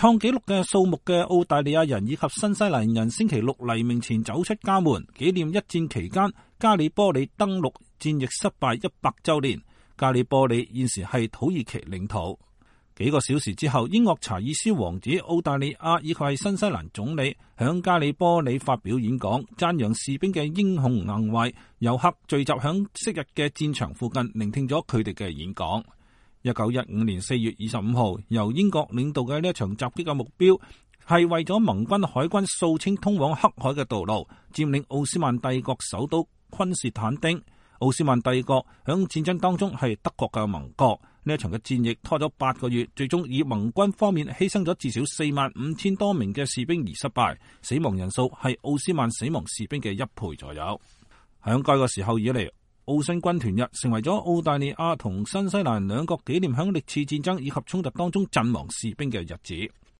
創紀錄嘅數目嘅澳大利亞人以及新西蘭人星期六黎明前走出家門，紀念一戰期間加里波里登陸戰役失敗100週年。加里波里現時係土耳其領土。幾個小時之後，英國查爾斯王子、澳大利亞以及係新西蘭總理響加里波里發表演講，讚揚士兵嘅英雄行為。遊客聚集響昔日嘅戰場附近，聆聽咗佢哋嘅演講。1915年4月25號，由英國領導嘅呢一場襲擊嘅目標係為咗盟軍海軍掃清通往黑海嘅道路，佔領奧斯曼帝國首都昆士坦丁。奧斯曼帝國響戰爭當中係德國嘅盟國，呢一場嘅戰役拖咗8個月，最終以盟軍方面犧牲咗至少45000多名嘅士兵而失敗，死亡人數係奧斯曼死亡士兵嘅1倍左右。響該個時候以嚟，奧新軍團日成為咗澳大利亞同新西蘭兩國紀念響歷次戰爭以及衝突當中陣亡士兵嘅日子。